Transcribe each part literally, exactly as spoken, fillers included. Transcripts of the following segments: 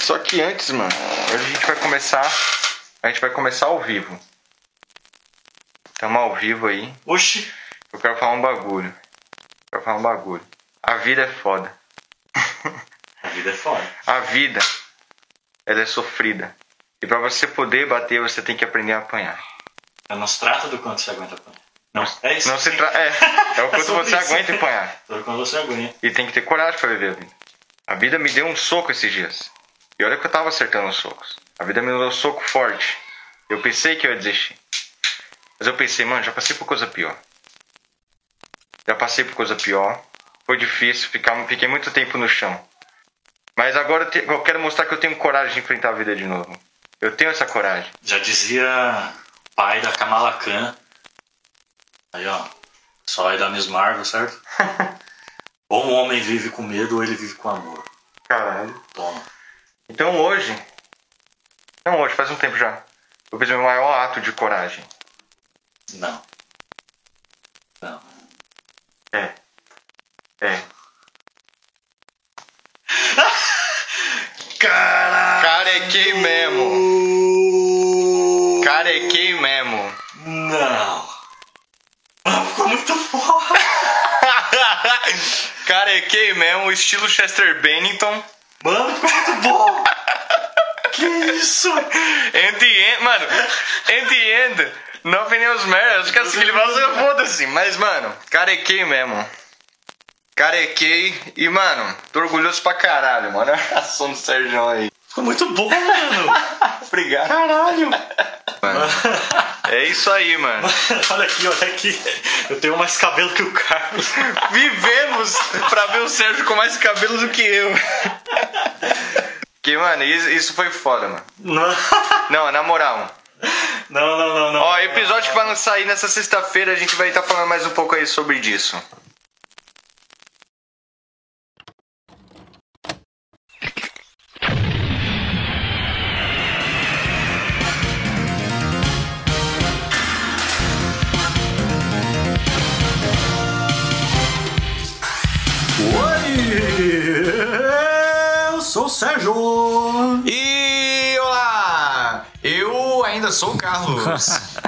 Só que antes, mano, hoje a gente vai começar. A gente vai começar ao vivo. Tamo ao vivo aí. Oxi. Eu quero falar um bagulho. Eu quero falar um bagulho. A vida é foda. A vida é foda. A vida, ela é sofrida. E pra você poder bater, você tem que aprender a apanhar. Não se trata do quanto você aguenta apanhar. Não, é isso. Não se tra... É, é o quanto sobre você isso. aguenta apanhar. Sobre quando você aguenta. E tem que ter coragem pra viver a vida. A vida me deu um soco esses dias. E olha que eu tava acertando os socos. A vida me deu um soco forte. Eu pensei que eu ia desistir. Mas eu pensei, mano, já passei por coisa pior. Já passei por coisa pior. Foi difícil, ficar, fiquei muito tempo no chão. Mas agora eu, te, eu quero mostrar que eu tenho coragem de enfrentar a vida de novo. Eu tenho essa coragem. Já dizia pai da Kamala Khan. Aí, ó. Só aí da Miss Marvel, certo? Ou um homem vive com medo ou ele vive com amor. Caralho. Toma. Então hoje... Não hoje, faz um tempo já. Eu fiz o meu maior ato de coragem. Não. Não. É. É. Caralho! Carequei mesmo. Carequei mesmo. Não. Ah, ficou muito foda. Carequei mesmo, estilo Chester Bennington. Mano, ficou muito bom. Que isso? And the end, mano. And the end. Nothing else matters. Acho que assim, ele vai foda-se. Mas, mano, carequei mesmo. Carequei. E, mano, tô orgulhoso pra caralho, mano. Olha a reação do Sérgio aí. Ficou muito bom, mano. Obrigado. Caralho. Mano. É isso aí, mano. Olha aqui, olha aqui. Eu tenho mais cabelo que o Carlos. Vivemos pra ver o Sérgio com mais cabelo do que eu. Que, mano, isso, isso foi foda, mano. Não, Não, na moral. não, não, não. não. Ó, episódio que vai lançar aí nessa sexta-feira, a gente vai estar falando mais um pouco aí sobre disso. Oi! Eu sou o Sérgio. E olá! Eu ainda sou o Carlos.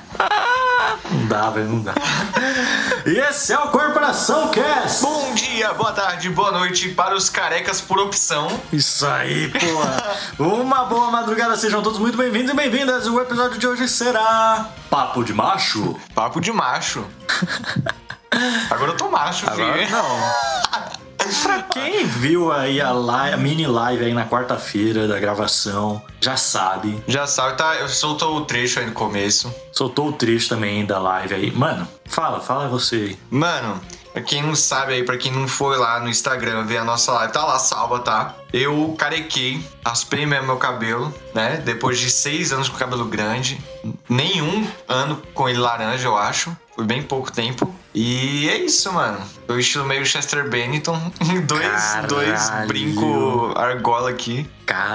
Não dá, velho, não dá. E esse é o Corporação Cast. Bom dia, boa tarde, boa noite para os carecas por opção. Isso aí, porra. Uma boa madrugada, sejam todos muito bem-vindos e bem-vindas. O episódio de hoje será Papo de Macho. Papo de macho. Agora eu tô macho, filho. Agora não. Pra quem viu aí a, live, a mini live aí na quarta-feira da gravação, já sabe. Já sabe, tá? Eu soltou o trecho aí no começo. Soltou o trecho também da live aí. Mano, fala, fala você aí. Mano, pra quem não sabe aí, pra quem não foi lá no Instagram ver a nossa live, tá lá salva, tá? Eu carequei, raspei mesmo meu cabelo, né? Depois de seis anos com cabelo grande. Nenhum ano com ele laranja, eu acho. Foi bem pouco tempo. E é isso, mano. Foi o estilo meio Chester Bennington. dois, dois brinco argola aqui.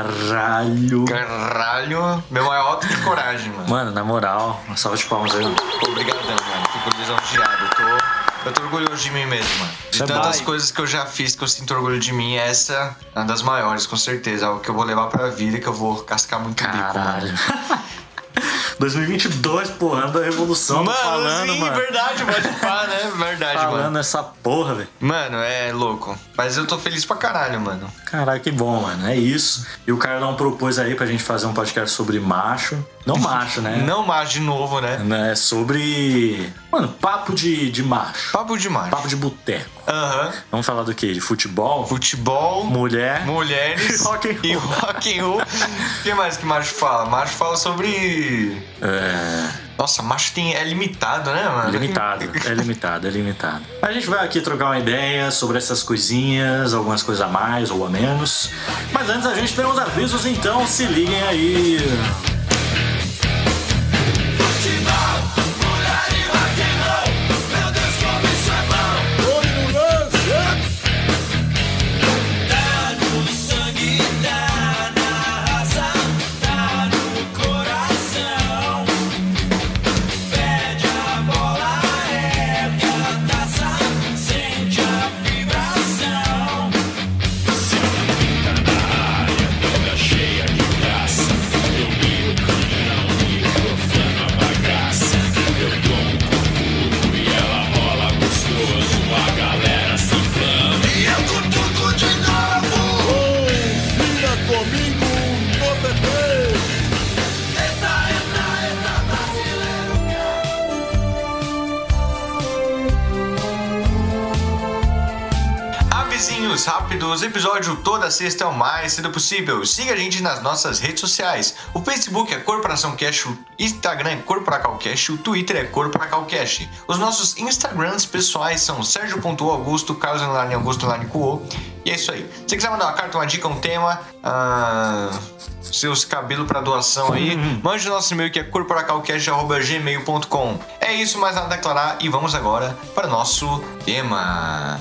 Caralho. Caralho. Meu maior ato de coragem, mano. Mano, na moral, uma salva de palmas aí. Obrigadão, mano. Fico lisonjeado. Eu tô, eu tô orgulhoso de mim mesmo, mano. De Você tantas vai. coisas que eu já fiz que eu sinto orgulho de mim, essa é uma das maiores, com certeza. Algo que eu vou levar pra vida e que eu vou cascar muito bico, Caralho. mano. dois mil e vinte e dois, porra, ano da revolução. Mano, falando, sim, mano. verdade, pode pá, né? Verdade, Falando mano. essa porra, velho. Mano, é louco. Mas eu tô feliz pra caralho, mano. Caralho, que bom, mano. É isso. E o Carlão propôs aí pra gente fazer um podcast sobre macho. Não macho, né? Não mais de novo, né? É sobre... Mano, papo de, de macho. Papo demais. Papo de boteco. Aham. Vamos falar do quê? De futebol? Futebol, Mulher. mulheres E rock and roll. e rock and roll. O que mais que macho fala? Macho fala sobre... É... Nossa, macho tem... é limitado, né, mano? Limitado, é limitado, é limitado. A gente vai aqui trocar uma ideia sobre essas coisinhas, algumas coisas a mais ou a menos. Mas antes a gente tem uns avisos, então se liguem aí. Cheia Avisinhos rápidos, episódio toda sexta o mais cedo possível. Siga a gente nas nossas redes sociais. O Facebook é Corporação Cash, o Instagram é Corporacalcast, o Twitter é Corporacalcast. Os nossos Instagrams pessoais são Sérgio ponto Augusto, Carlos Underline Augusto Underline Cuo. E é isso aí. Se você quiser mandar uma carta, uma dica, um tema, uh, seus cabelos para doação aí, mande o nosso e-mail que é corporacalcast arroba gmail ponto com. É isso, mais nada a declarar e vamos agora para o nosso tema.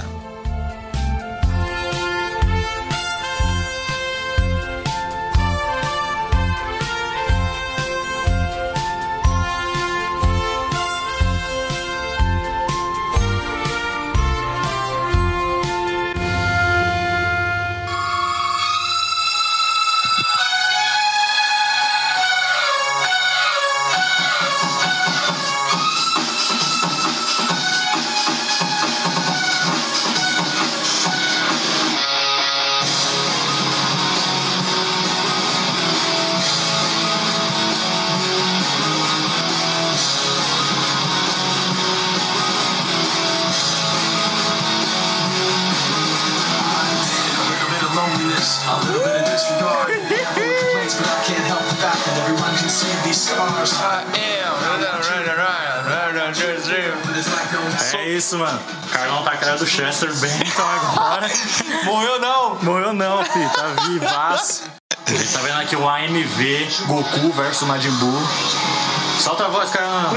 É isso, mano. O Carlão tá cara do Chester Bennington agora. Morreu não! Morreu não, filho. Tá vivaço. A gente tá vendo aqui o A M V Goku versus Majin Buu. Solta a voz, Carlão.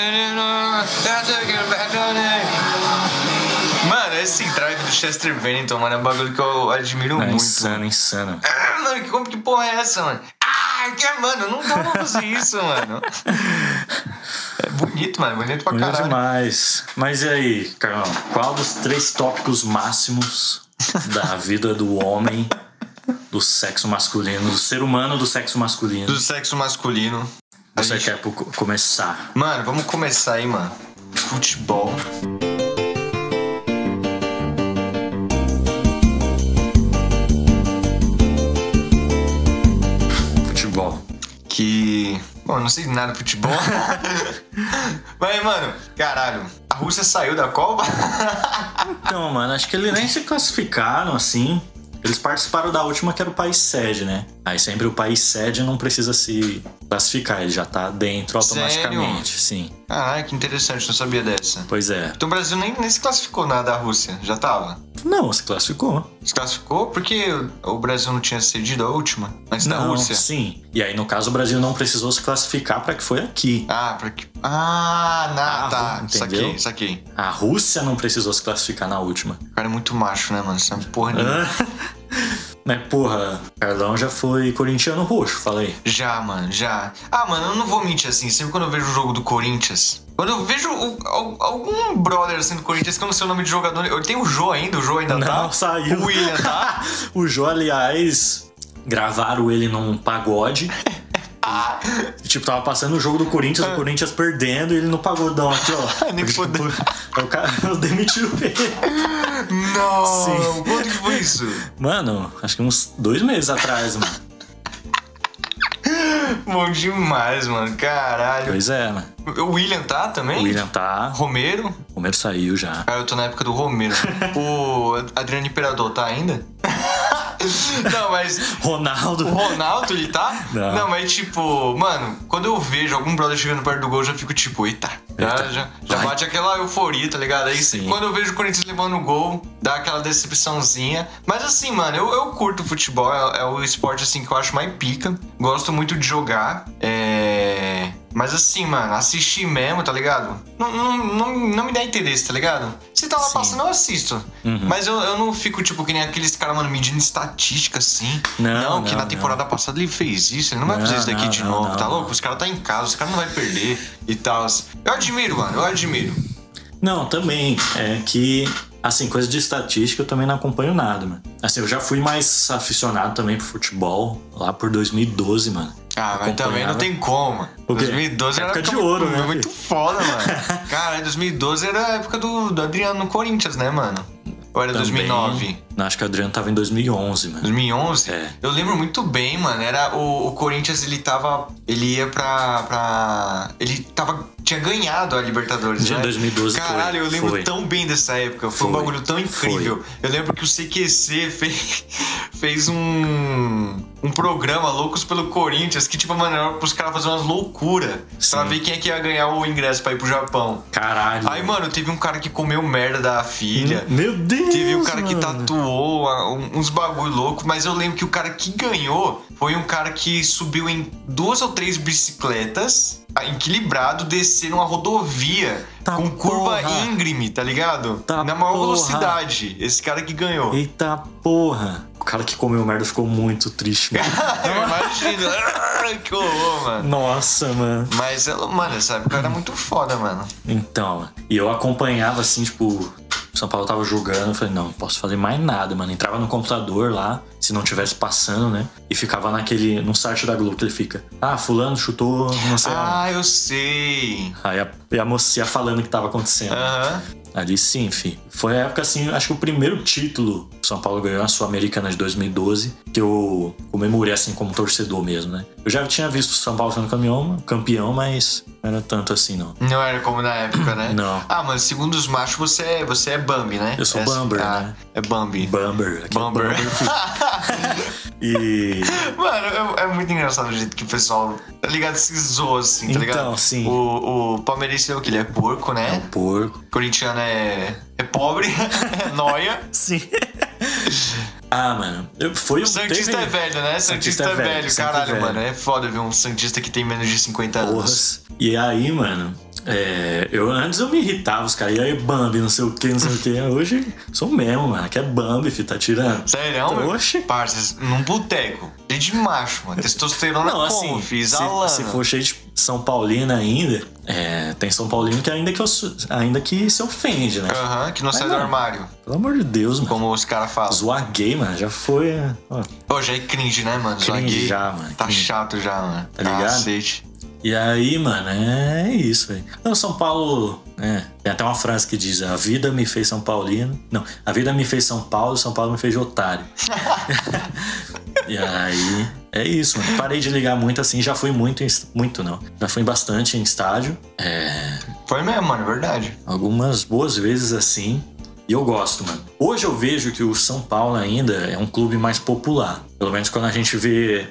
Mano, esse drive do Chester Bennington, mano, é um bagulho que eu admiro é muito. Insano, insano. Ah, mano, como que porra é essa, mano? Ah, que, mano, não dá pra fazer isso, mano. É bonito, mano, bonito pra bonito caralho. demais. Mas e aí, Carlão, qual dos três tópicos máximos da vida do homem, do sexo masculino, do ser humano do sexo masculino? Do sexo masculino. Você gente... quer começar? Mano, vamos começar aí, mano. Futebol. Futebol. Que... Bom, não sei nada de futebol. Mas, mano, caralho, a Rússia saiu da Copa? Então, mano, acho que eles nem se classificaram assim. Eles participaram da última, que era o país sede, né? Aí sempre o país sede não precisa se classificar, ele já tá dentro automaticamente. Sério? Sim. Caralho, que interessante, não sabia dessa. Pois é. Então o Brasil nem, nem se classificou na da Rússia, já tava? Não, se classificou. Se classificou porque o Brasil não tinha cedido a última, antes não, da Rússia? Sim. E aí, no caso, o Brasil não precisou se classificar pra que foi aqui. Ah, pra que... Ah, na, ah, tá. Entendeu? Saquei, saquei. A Rússia não precisou se classificar na última. O cara é muito macho, né, mano? Você é uma porra nenhuma. Mas, porra, Carlão já foi corintiano roxo, falei. Já, mano, já. Ah, mano, eu não vou mentir assim. Sempre quando eu vejo o jogo do Corinthians, quando eu vejo o, algum brother assim do Corinthians, que eu não sei o nome de jogador. Eu tenho o Jô ainda, o Jô ainda não, tá. Não, saiu. O William tá. O Jô, aliás, gravaram ele num pagode. Ah. Tipo, tava passando o jogo do Corinthians, ah. o Corinthians perdendo e ele no pagodão aqui, ó. Nem tipo, poder. O cara demitiu ele. Não, sim. Quando que foi isso? Mano, acho que uns dois meses atrás, mano. Bom demais, mano. Caralho. Pois é, mano. O William tá também? O William tá. Romero? Romero saiu já. Ah, eu tô na época do Romero. O Adriano Imperador tá ainda? Não, mas... Ronaldo. O Ronaldo, ele tá? Não. Não, mas tipo... Mano, quando eu vejo algum brother chegando perto do gol, eu já fico tipo... Eita. Já, já, já bate aquela euforia, tá ligado? Aí sim. Quando eu vejo o Corinthians levando o gol, dá aquela decepçãozinha. Mas assim, mano, eu, eu curto futebol. É, é o esporte, assim, que eu acho mais pica. Gosto muito de jogar. É... Mas assim, mano, assistir mesmo, tá ligado? Não, não, não, não me dá interesse, tá ligado? Se tá lá Sim. passando, eu assisto. Uhum. Mas eu, eu não fico, tipo, que nem aqueles caras, mano, medindo estatística, assim. Não, não que não, na temporada não. passada ele fez isso. Ele não vai fazer isso daqui não, de novo, não, tá louco? Os caras tá em casa, os caras não vai perder e tal. Eu admiro, mano, eu admiro. Não, também. É que... Assim, coisa de estatística eu também não acompanho nada, mano. Assim, eu já fui mais aficionado também pro futebol lá por dois mil e doze, mano. Ah, mas também não tem como. dois mil e doze época era de ouro, muito, né? Muito foda, mano. Cara, dois mil e doze era a época do, do Adriano no Corinthians, né, mano? Ou era Também, dois mil e nove? Não, acho que o Adriano tava em dois mil e onze, mano. dois mil e onze? É. Eu lembro muito bem, mano. Era o, o Corinthians, ele tava... Ele ia pra... pra ele tava... Tinha ganhado a Libertadores, De né? dois mil e doze Caralho, foi, eu lembro foi. tão bem dessa época. Foi, Foi, um bagulho tão incrível. foi. Eu lembro que o C Q C fez, fez um... Um programa Loucos pelo Corinthians. Que, tipo, mano, era pros caras fazerem umas loucuras. Pra ver quem é que ia ganhar o ingresso pra ir pro Japão. Caralho. Aí, mano, teve um cara que comeu merda da filha. Meu Deus, Teve um cara que mano. tatuou ah, um- uns bagulho louco, mas eu lembro que o cara que ganhou foi um cara que subiu em duas ou três bicicletas, ah, equilibrado, descendo uma rodovia Tá com curva porra. íngreme, tá ligado? Tá Na maior porra. velocidade. Esse cara que ganhou. Eita porra. O cara que comeu merda ficou muito triste, mano. Eu imagino. Ah, que horror, mano. Nossa, mano. Mas, ela- mano, essa época era muito foda, mano. Então, e eu acompanhava assim, tipo, São Paulo tava jogando, eu falei, não, não posso fazer mais nada, mano. Entrava no computador lá, se não tivesse passando, né? E ficava naquele, no site da Globo que ele fica, ah, fulano chutou, não sei aonde. Ah, eu sei. Aí a, e a mocinha falando o que tava acontecendo. Aham. Ali sim, fi. Foi a época, assim, acho que o primeiro título que o São Paulo ganhou, a Sul-Americana de dois mil e doze, que eu comemorei, assim, como torcedor mesmo, né? Eu já tinha visto o São Paulo sendo campeão, campeão, mas não era tanto assim, não. Não era como na época, né? Não. Ah, mas segundo os machos, você é, você é Bambi, né? Eu sou é, Bamber, ah, né? É Bambi. Bamber. Aqui é Bamber. Bamber, filho. E... Mano, é, é muito engraçado o jeito que o pessoal, tá ligado? Se zoa assim, tá Então, ligado? sim. O, o palmeirense é o que? Ele é porco, É né? um porco. O corintiano é, é pobre, é nóia. Sim. Ah, mano. Eu, foi O Santista teve... é velho, né? Santista, Santista é é velho, velho, sempre caralho, velho. mano. É foda ver um Santista que tem menos de cinquenta anos. Porras. E aí, mano, é, eu, antes eu me irritava, os caras, e aí, Bambi, não sei o que, não sei o que. Hoje, sou mesmo, mano, que é Bambi, filho, tá tirando. Sério, meu? Oxi. Parça, num boteco. Cheio de macho, mano. Testosterona Não, como, assim, filho? se, Exalando. se for cheio de São Paulino ainda, é, tem São Paulino que ainda que, eu, ainda que se ofende, né? Aham, que não Mas sai do não. armário. Pelo amor de Deus, mano. Como os caras falam. Zoar gay, mano, já foi... é, Ó, Pô, já é cringe, né, mano? Zoar Cringe gay. já, mano, Tá cringe. chato já, mano. Tá ligado? Cacete. E aí, mano, é isso, velho. O São Paulo, é, tem até uma frase que diz: a vida me fez São Paulino. Não, a vida me fez São Paulo, São Paulo me fez de otário. E aí, é isso, mano. Parei de ligar muito assim, já fui muito, em, muito não. Já fui bastante em estádio. É, Foi mesmo, mano, é verdade. algumas boas vezes assim. E eu gosto, mano. Hoje eu vejo que o São Paulo ainda é um clube mais popular. Pelo menos quando a gente vê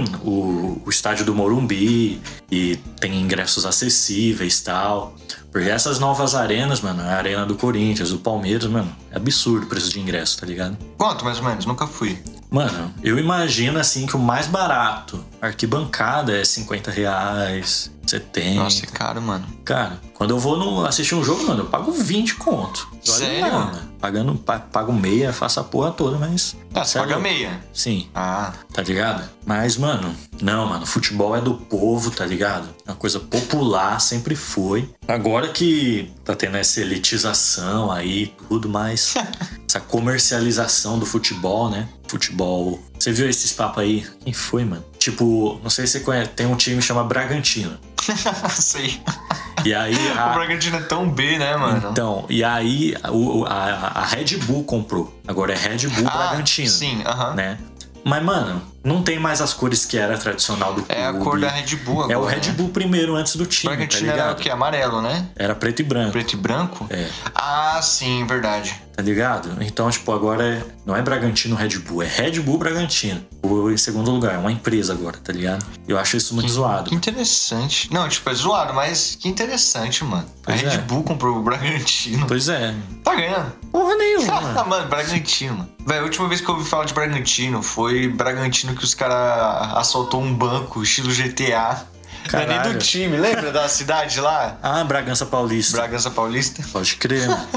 o, o estádio do Morumbi e tem ingressos acessíveis e tal. Porque essas novas arenas, mano, a arena do Corinthians, do Palmeiras, mano, é absurdo o preço de ingresso, tá ligado? Quanto, mais ou menos? Nunca fui. Mano, eu imagino assim que o mais barato, arquibancada, é cinquenta reais, setenta. Nossa, é caro, mano. Cara, quando eu vou no, assistir um jogo, mano, eu pago vinte conto. Eu olho Sério? lá, mano. Pagando, pa- pago meia, faço a porra toda, mas... Ah, você Cê é paga louco. meia. Sim, Ah, tá ligado? Mas, mano, não, mano, futebol é do povo, tá ligado? É uma coisa popular, sempre foi. Agora que tá tendo essa elitização aí, tudo mais... essa comercialização do futebol, né? Futebol... Você viu esses papos aí? Quem foi, mano? Tipo, não sei se você conhece, tem um time que chama Bragantino. sei. E aí... O A... Bragantino é tão B, né, mano? Então, e aí o, a, a Red Bull comprou. Agora é Red Bull Ah, Bragantino. sim, aham. Né? Mas, mano, não tem mais as cores que era tradicional do clube. É a cor da Red Bull agora. É o Red Bull primeiro antes do O time, tá Bragantino era o ligado? quê? Amarelo, né? Era preto e branco. Preto e branco? É, Ah, sim, verdade. tá ligado? Então, tipo, agora é, não é Bragantino Red Bull, é Red Bull Bragantino. O em segundo lugar, é uma empresa agora, tá ligado? Eu acho isso muito zoado. Que interessante. Não, tipo, é zoado, mas que interessante, mano. Pois a Red é. Bull comprou o Bragantino. Pois é. Tá ganhando. Porra Ah, nenhuma. mano, Bragantino, mano. Véi, a última vez que eu ouvi falar de Bragantino foi Bragantino que os caras assaltou um banco, estilo G T A. Não é nem Caralho. do time, lembra da cidade lá? Ah, Bragança Paulista. Bragança Paulista. Pode crer, mano.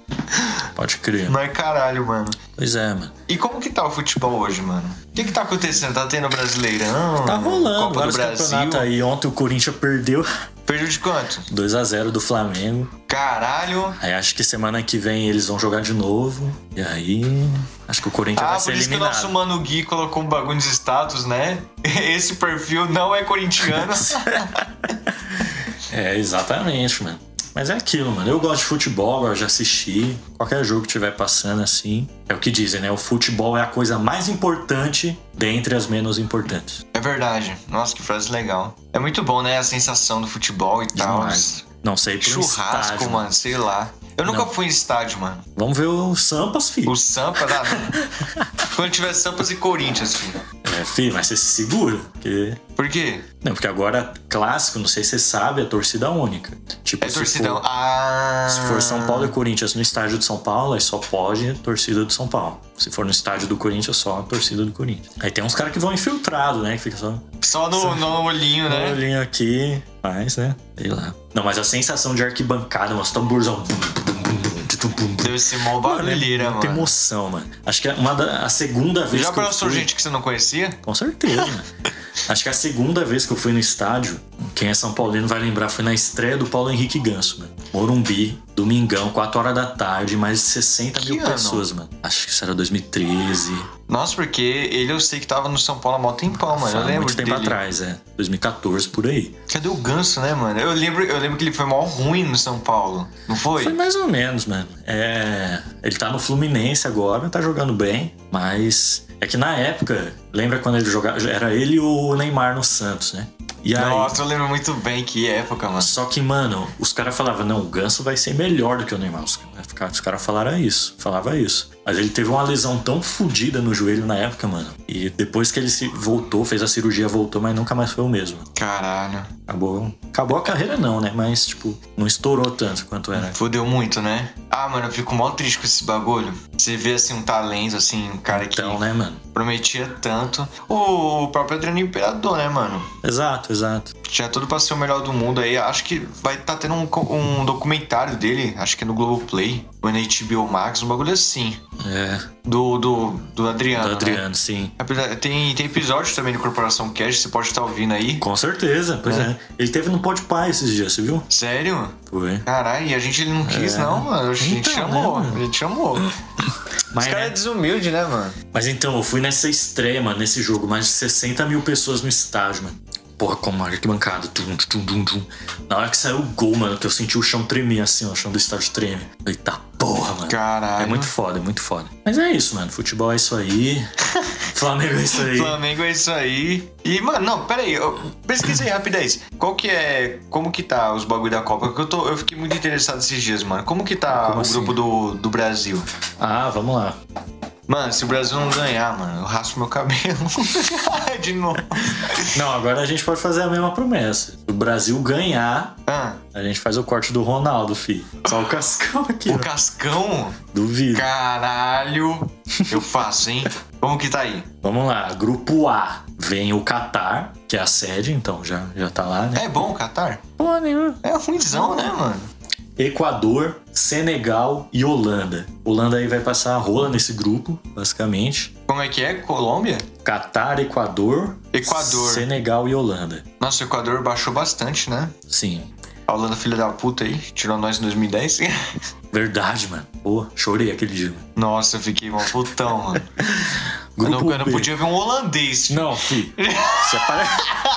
Pode crer. Mas caralho, mano. Pois é, mano. E como que tá o futebol hoje, mano? O que que tá acontecendo? Tá tendo Brasileirão? Tá rolando Copa do vários Brasil? campeonatos aí. Ontem o Corinthians perdeu Perdeu de quanto? dois a zero do Flamengo. Caralho. Aí acho que semana que vem eles vão jogar de novo. E aí, acho que o Corinthians Ah, vai por ser isso que o eliminado. nosso Mano Gui colocou um bagulho nos status, né? Esse perfil não é corintiano. É, exatamente, mano. Mas é aquilo, mano. Eu gosto de futebol, gosto de assistir. Qualquer jogo que estiver passando assim. É o que dizem, né? O futebol é a coisa mais importante dentre as menos importantes. É verdade. Nossa, que frase legal. É muito bom, né? A sensação do futebol e tal. Demais. Não sei, pro Churrasco, estádio, mano, sei lá. Eu nunca Não. fui em estádio, mano. Vamos ver o Sampas, filho. O Sampa, dá. Quando tiver Sampas e Corinthians, filho. É, filho, mas você se segura. Porque... Por quê? Não, porque agora, clássico, não sei se você sabe, é torcida única. Tipo, É se torcidão. for- Ah. Se for São Paulo e Corinthians no estádio de São Paulo, aí só pode torcida do São Paulo. Se for no estádio do Corinthians, só a torcida do Corinthians. Aí tem uns caras que vão infiltrado, né? Que fica só Só no, no olhinho, no né? olhinho aqui, mas, né? Sei lá. Não, mas a sensação de arquibancada, umas tamborzão. Deve ser mó barulheira, mano. Muita emoção, mano. Acho que é uma da, a segunda vez Já que eu abraçou fui... gente que você não conhecia? Com certeza, mano. Acho que a segunda vez que eu fui no estádio, quem é São Paulino vai lembrar, foi na estreia do Paulo Henrique Ganso, mano. Morumbi, domingão, quatro horas da tarde, mais de sessenta Que mil ano? pessoas, mano. Acho que isso era dois mil e treze. Nossa, porque ele eu sei que tava no São Paulo há mó tempão, mano. Eu Há lembro muito tempo dele. atrás, é. dois mil e quatorze, por aí. Cadê o Ganso, né, mano? Eu lembro, eu lembro que ele foi mó ruim no São Paulo. Não foi? Foi mais ou menos, mano. É... Ele tá no Fluminense agora, tá jogando bem, mas... É que na época, lembra quando ele jogava... Era ele e o Neymar no Santos, né? E aí... Nossa, eu lembro muito bem que época, mano. Só que, mano, os caras falavam, não, o Ganso vai ser melhor do que o Neymar. Os caras os caras falaram isso, falava isso. Mas ele teve uma lesão tão fodida no joelho na época, mano. E depois que ele se voltou, fez a cirurgia, voltou, mas nunca mais foi o mesmo. Caralho. Acabou, acabou a carreira não, né? Mas, tipo, não estourou tanto quanto era. Fodeu muito, né? Ah, mano, eu fico mó triste com esse bagulho. Você vê, assim, um talento, assim, um cara que Então, né, mano? prometia tanto. O próprio Adriano Imperador, né, mano? Exato, exato. Tinha tudo pra ser o melhor do mundo aí. Acho que vai tá tendo um, co- um documentário dele, acho que é no Globoplay, ou na H B O Max, um bagulho assim. É, Do, do, do Adriano. do Adriano, sim. Né? Tem, tem episódios também do Corporação Cash, você pode estar ouvindo aí. Com certeza, pois É. é. Ele teve no Podpah esses dias, você viu? Sério? Foi. Caralho, e a gente não quis, É. não, mano. A gente Então, chamou, né, mano? a gente chamou. Mas, Os caras né? é desumilde, né, mano? Mas então, eu fui nessa estreia, mano, nesse jogo, mais de sessenta mil pessoas no estádio, mano. Porra, como arquibancada. Tum, tum, tum, tum. Na hora que saiu o gol, mano, que eu senti o chão tremer assim, ó, o chão do estádio treme. Eita porra, mano. Caralho. É muito foda, é muito foda. Mas é isso, mano. Futebol é isso aí. Flamengo é isso aí. Flamengo é isso aí. E, mano, não, pera aí. Eu pesquisei rapidez. Qual que é... Como que tá os bagulho da Copa? Porque eu, tô, eu fiquei muito interessado esses dias, mano. Como que tá Como o assim? grupo do, do Brasil? Ah, vamos lá. Mano, se o Brasil não ganhar, mano, eu raspo meu cabelo. De novo. Não, agora a gente pode fazer a mesma promessa. Se o Brasil ganhar, Ah, a gente faz o corte do Ronaldo, fi. Só o Cascão aqui, o ó. Cascão? Duvido. Caralho. Eu faço, hein? Como que tá aí? Vamos lá. Grupo A. Vem o Catar, que é a sede, então já, já tá lá, né? É bom o Catar? Pô, nenhum. É ruimzão, né, mano? Equador, Senegal e Holanda. Holanda aí vai passar a rola nesse grupo, basicamente. Como é que é? Colômbia? Catar, Equador, Equador. Senegal e Holanda. Nossa, o Equador baixou bastante, né? Sim. A Holanda, filha da puta aí, tirou nós em dois mil e dez. Verdade, mano. Pô, chorei aquele dia. Nossa, eu fiquei mal putão, mano. Eu Grupo não, eu não B. podia ver um holandês. filho. Não, fi. Se apare...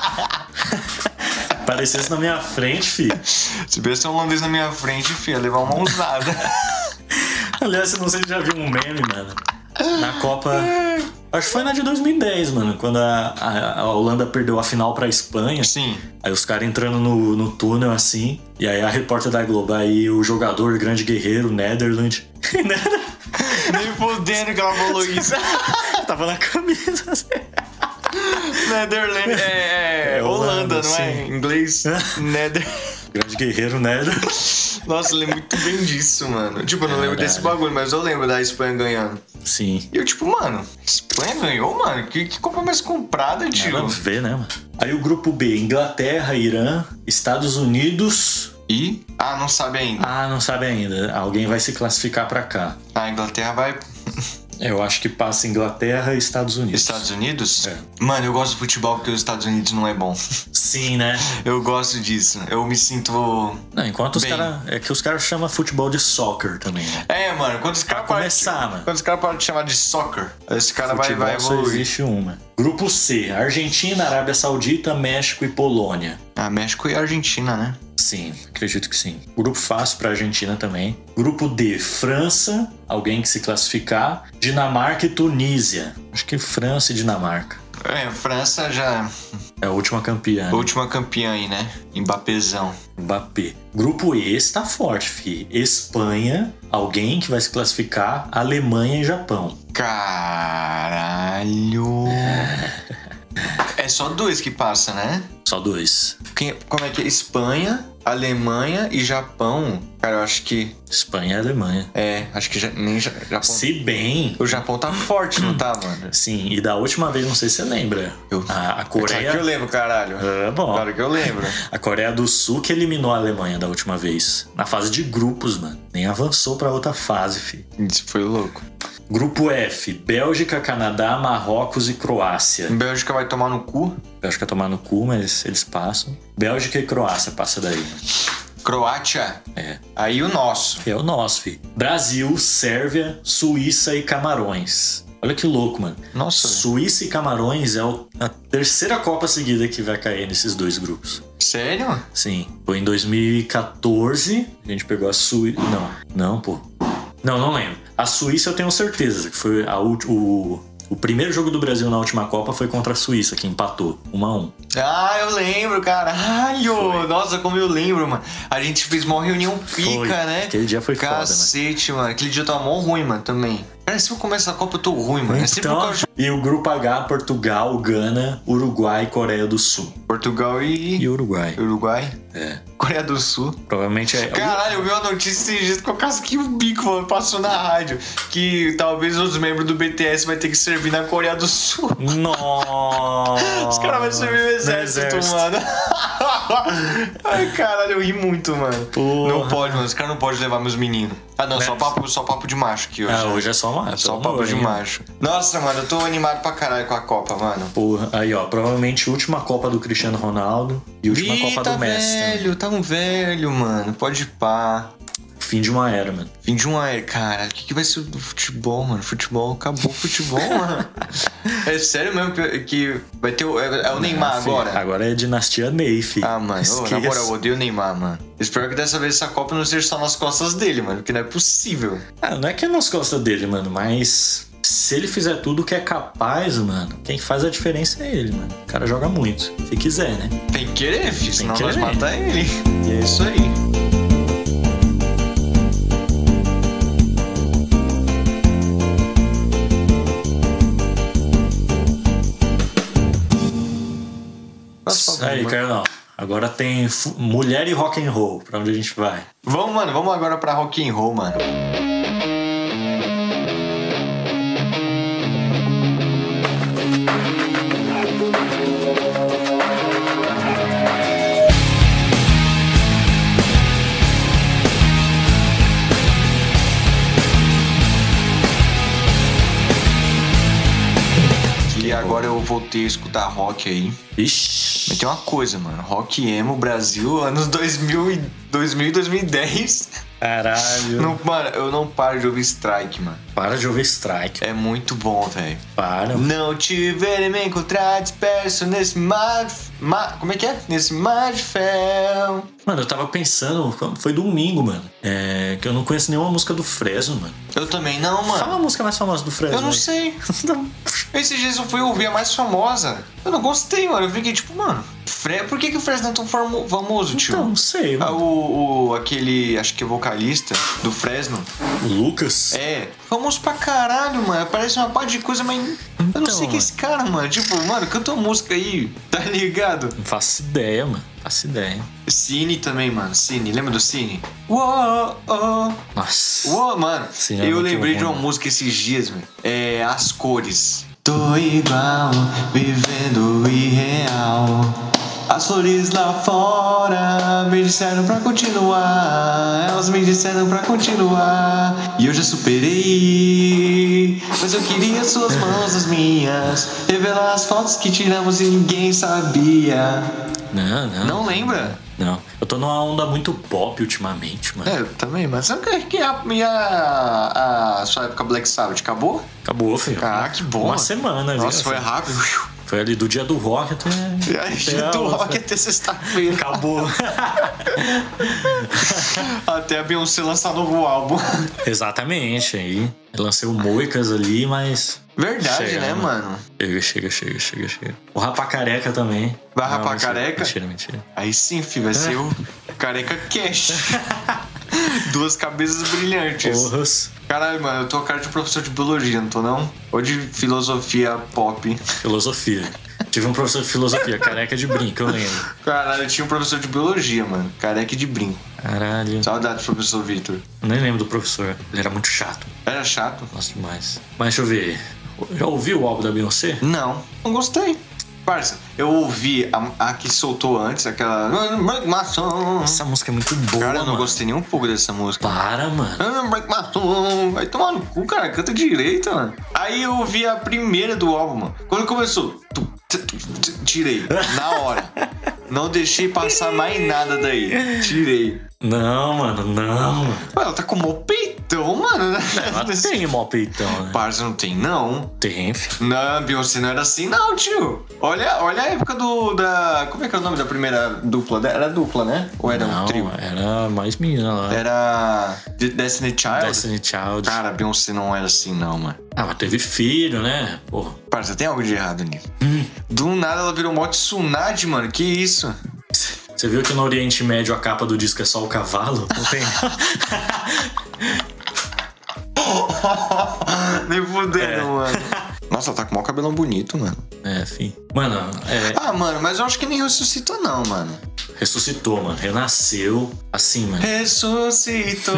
aparecesse na minha frente, fi. Se tivesse um holandês na minha frente, filho, ia levar uma mãozada. Aliás, eu não sei se já viu um meme, mano. Na Copa... Acho que foi na de dois mil e dez, mano. Quando a, a, a Holanda perdeu a final pra Espanha. Sim. Aí os caras entrando no, no túnel, assim. E aí a repórter da Globo, aí o jogador, grande guerreiro, Netherland. Nem fudendo que ela falou isso. Tava na camisa, assim. Netherland é, é, É Holanda, Holanda, não é? sim. Em inglês. Nether. Grande guerreiro, Netherland. Nossa, eu lembro muito bem disso, mano. Tipo, eu não É lembro verdade. desse bagulho, mas eu lembro da Espanha ganhando. Sim. E eu, tipo, mano, Espanha ganhou, mano? Que, que compra mais comprada, tio? Nada a ver, né, mano? Aí o grupo B, Inglaterra, Irã, Estados Unidos... E? Ah, não sabe ainda. Ah, não sabe ainda. Alguém vai se classificar pra cá. A Inglaterra vai. Eu acho que passa Inglaterra e Estados Unidos. Estados Unidos? É. Mano, eu gosto do futebol porque os Estados Unidos não é bom. Sim, né? Eu gosto disso. Eu me sinto. Não, enquanto os Bem. caras... É que os caras chamam futebol de soccer também, né? É, mano, quando os caras param de- começar, mano. Quando os caras param de chamar de soccer, esse cara vai, vai Futebol só evoluir. existe uma. Grupo C, Argentina, Arábia Saudita, México e Polônia. Ah, México e Argentina, né? Sim, acredito que sim. Grupo fácil pra Argentina também. Grupo D, França, alguém que se classificar. Dinamarca e Tunísia. Acho que França e Dinamarca. É, França já... É a última campeã. Né? Última campeã aí, né? Mbappézão. Mbappé. Grupo E está forte, fi. Espanha, alguém que vai se classificar. Alemanha e Japão. Caralho... É só dois que passa, né? Só dois. Quem, como é que é? Espanha, Alemanha e Japão. Cara, eu acho que... Espanha e Alemanha. É, acho que já, nem ja, Japão... Se bem... O Japão tá forte, não tá, mano? Sim, e da última vez, não sei se você lembra. Eu... A, a Coreia... É claro que eu lembro, caralho. É bom. Claro que eu lembro. A Coreia do Sul que eliminou a Alemanha da última vez. Na fase de grupos, mano. Nem avançou pra outra fase, fi. Isso foi louco. Grupo F, Bélgica, Canadá, Marrocos e Croácia. Bélgica vai tomar no cu. Bélgica tomar no cu, mas eles passam. Bélgica e Croácia passa daí. Croácia. É. Aí o nosso. É o nosso, filho. Brasil, Sérvia, Suíça e Camarões. Olha que louco, mano. Nossa. Suíça e Camarões é a terceira Copa seguida que vai cair nesses dois grupos. Sério? Sim. Foi em dois mil e catorze. A gente pegou a Suíça. Não, não, pô. Não, não lembro. A Suíça eu tenho certeza que foi a ult... o... o primeiro jogo do Brasil na última Copa foi contra a Suíça, que empatou um a um. Ah, eu lembro, caralho. Foi. Nossa, como eu lembro, mano. A gente fez uma reunião pica, foi. Né? Aquele dia foi Cacete, foda, mano. Aquele dia eu tava mó ruim, mano, também. Cara, se eu começar a Copa eu tô ruim, mano. Então, é sempre por causa de... E o grupo H, Portugal, Gana, Uruguai e Coreia do Sul. Portugal e... E Uruguai. Uruguai? É. Coreia do Sul. Provavelmente é... Caralho, eu vi uma notícia esses dias que eu casquei o bico, mano. Passou na rádio. Que talvez os membros do B T S vai ter que servir na Coreia do Sul. Nossa! Os caras vão servir no exército, exército. mano. Ai, caralho, eu ri muito, mano. Porra. Não pode, mano. Os caras não podem levar meus meninos. Ah, não, só papo, só papo de macho aqui hoje. Ah, hoje é só macho. Só papo de macho. Nossa, mano, eu tô animado pra caralho com a Copa, mano. Porra, aí ó, provavelmente última Copa do Cristiano Ronaldo e última Ih, Copa tá do Messi. Velho, tá um velho, mano. Pode pá. Fim de uma era, mano. Fim de uma era, cara. O que, que vai ser do futebol, mano? Futebol, acabou o futebol, mano. É sério mesmo que, que vai ter o. É, é o Neymar ah, filho, agora? Agora é dinastia Ney, filho. Ah, mano. Oh, na moral, eu odeio o Neymar, mano. Espero que dessa vez essa Copa não seja só nas costas dele, mano. Porque não é possível. Ah, não é que é nas costas dele, mano, mas. Se ele fizer tudo que é capaz, mano, quem faz a diferença é ele, mano. O cara joga muito. Se quiser, né? Tem que querer, filho. Senão que nós matar ele. E é isso aí. Nossa, aí, Carlão. Agora tem f- mulher e rock and roll. Pra onde a gente vai? Vamos, mano. Vamos agora pra rock and roll, mano. E agora eu voltei a escutar rock aí. Ixi. Mas tem uma coisa, mano. Rock emo Brasil, anos dois mil e dois mil e dois mil e dez. Caralho. Não, mano, eu não paro de ouvir Strike, mano. Para de ouvir Strike. É muito bom, velho. Para. Não te verei me encontrar disperso nesse mar... mar... Como é que é? Nesse mar de fel. Mano, eu tava pensando, foi domingo, mano. É, que eu não conheço nenhuma música do Fresno, mano. Eu também não, mano. Fala a música mais famosa do Fresno. Eu não aí. sei. Esses dias eu fui ouvir a mais famosa. Eu não gostei, mano. Eu fiquei tipo, mano... Fre... Por que, que o Fresno é tão famo... famoso, tio? Então, não sei, mano. Ah, o, o, aquele, acho que é vocalista do Fresno. O Lucas? É. Famoso pra caralho, mano. Parece uma parte de coisa, mas... Então, eu não sei quem é esse cara, mano. Tipo, mano, canta uma música aí. Tá ligado? Não faço ideia, mano. Não faço ideia. Cine também, mano. Cine. Lembra do Cine? Uou, oh. Nossa. Uou, mano. Cine é eu muito lembrei ruim, de uma mano. música esses dias, mano. É As Cores. Tô igual, vivendo irreal. As flores lá fora me disseram pra continuar. Elas me disseram pra continuar. E eu já superei. Mas eu queria suas mãos nas minhas. Revelar as fotos que tiramos e ninguém sabia. Não, não. Não lembra? Não. Eu tô numa onda muito pop ultimamente, mano. É, eu também, mas sabe que, que a, e a, a sua época Black Sabbath acabou? Acabou, filho. Ah, que bom. Uma semana, viu? Nossa, foi rápido. Foi ali do dia do rock até. E aí, dia do rock até sexta-feira. Acabou. Até a Beyoncé lançar novo álbum. Exatamente. Aí eu lancei o Moicas ali, mas. Verdade, chega, né, mano? mano? Chega, chega, chega, chega, chega. O Rapacareca também. Vai Não, rapar mentira, careca? Mentira, mentira. Aí sim, filho, vai ser o Careca Cash. Duas cabeças brilhantes. Porras. Caralho, mano, eu tô a cara de professor de biologia, não tô não? Ou de filosofia pop. Filosofia. Tive um professor de filosofia, careca de brinco, eu lembro. Caralho, eu tinha um professor de biologia, mano. Careca de brinco. Caralho. Saudade, professor Vitor. Nem lembro do professor. Ele era muito chato. Era chato? Nossa, demais. Mas deixa eu ver. Já ouviu o álbum da Beyoncé? Não, não gostei. Parça, eu ouvi a, a que soltou antes, aquela... Break my soul. Essa música é muito boa, Cara, eu não mano. gostei nem um pouco dessa música. Para, mano. Break my soul. Vai tomar no cu, cara. Canta direito, mano. Aí eu ouvi a primeira do álbum, mano. Quando começou... tu, tu, tu, tu, tirei. Na hora. Não deixei passar mais nada daí. Tirei. Não, mano, não. Ué, ela tá com mó peitão, mano. Ela tem mó peitão, né? Parça, não tem, não. Tem, filho. Não, Beyoncé não era assim, não, tio. Olha, olha a época do... da... Como é que é o nome da primeira dupla? Era dupla, né? Ou era Não, um trio? era mais menina lá. Era... Destiny Child? Destiny Child. Cara, Beyoncé não era assim, não, mano. Ah, mas teve filho, né? Porra. Parça, tem algo de errado nisso. Hum. Do nada ela virou mó tsunade, mano. Que isso? Você viu que no Oriente Médio a capa do disco é só o cavalo? Não tem? Nem fudendo, É. mano. Nossa, ela tá com mó cabelão bonito, mano. É, enfim. Mano, é, Ah, mano, mas eu acho que nem ressuscitou, não, mano. ressuscitou, mano. Renasceu. Assim, mano. Ressuscitou.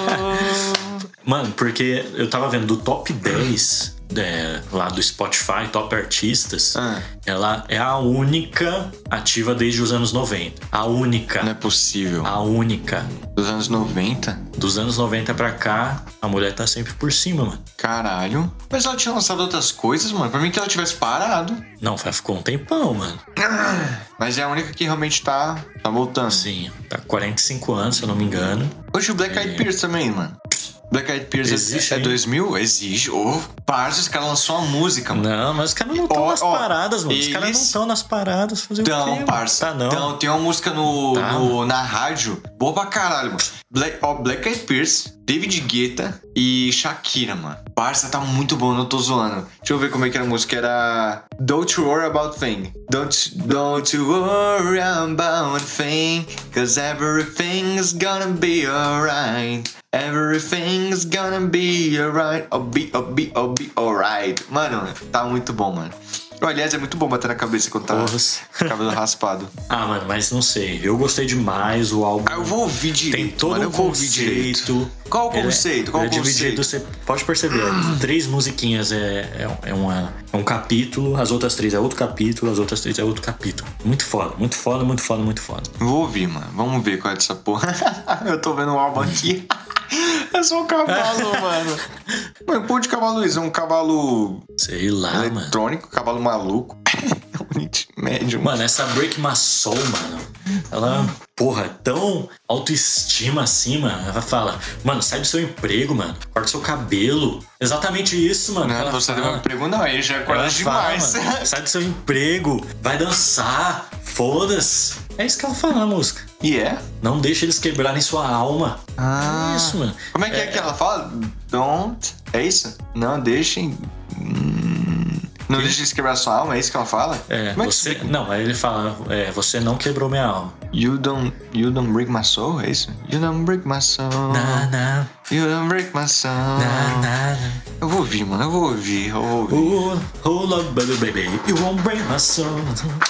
Mano, porque eu tava vendo do top dez é, lá do Spotify, top artistas, Ah. ela é a única ativa desde os anos noventa. A única. Não é possível. A única. Dos anos noventa? Dos anos noventa pra cá, a mulher tá sempre por cima, mano. Caralho. Mas ela tinha lançado outras coisas, mano. Pra mim que ela tivesse parado. Não, ficou um tempão, mano. Mas é a única que realmente tá, tá voltando. Sim, tá com quarenta e cinco anos, se eu não me engano. Hoje o Black Eyed Peas também, mano. Black Eyed Peas Existe é, é ainda? dois mil? Exige. Ô, parça, os caras lançou uma música, mano. Não, mas os caras não estão Ó, nas ó, paradas, mano. Os caras não eles- estão nas paradas. Fazer o quê, Então, mano? parça. Tá, não. Então, tem uma música no, Tá. no- na rádio. Boa pra caralho, mano. Black, ó, Black Eyed Peas, David Guetta e Shakira, mano. Parça, tá muito bom, não tô zoando. Deixa eu ver como é que era a música. Era Don't You Worry About Thing. Don't, don't you worry about a thing, cause everything's gonna be alright. Everything's gonna be alright. Oh, be, oh, be, oh, be alright. Mano, tá muito bom, mano. Aliás, é muito bom bater na cabeça quando tá Porras. cabelo raspado. Ah, mano, mas não sei. Eu gostei demais. O álbum Ah, eu vou ouvir direito. tem todo mano, um eu vou ouvir direito. conceito. Qual o Ele é- conceito? Qual ele o é dividido, conceito? você pode perceber. Três musiquinhas é, é, é, uma, é um capítulo, as outras três é outro capítulo, as outras três é outro capítulo. Muito foda, muito foda, muito foda, muito foda. Vou ouvir, mano. Vamos ver qual é dessa porra. Eu tô vendo o álbum aqui. É só um cavalo, mano. Mano, pô de cavalo isso? É um cavalo Sei lá, mano. eletrônico, cavalo maluco. É um Oriente Médio, mano. Mano, essa Break My Soul, mano, ela, porra, é tão autoestima assim, mano. Ela fala, mano, sai do seu emprego, mano. Corta seu cabelo. Exatamente isso, mano. Não, Ela você deu fala. um emprego, não. Aí já é Ela coragem fala, demais. mano, sai do seu emprego, vai dançar, foda-se. É isso que ela fala na música. E é? Não deixa eles quebrarem sua alma. Ah. É isso, mano. Como é que é, que ela fala? Don't. É isso? Não deixem. Hum, Não deixem eles quebrar sua alma, é isso que ela fala? É, Como é que você. fica? Não, aí ele fala, é, você não quebrou minha alma. You don't, you don't break my soul, é isso? You don't break my soul. Na, na, You don't break my soul. na, na. Eu vou ouvir, mano, eu vou ouvir, eu vou ouvir. Oh, hold up, baby, baby, you won't break my soul.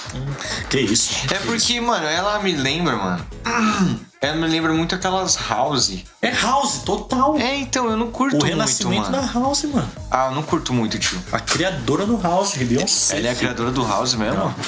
Que isso? É porque, mano, ela me lembra, mano. Ela me lembra muito aquelas house. É house, total. É, então, eu não curto O muito, renascimento mano. da house, mano. Ah, eu não curto muito, tio. A criadora do house, Beyoncé. Ela é a criadora do house mesmo? Não.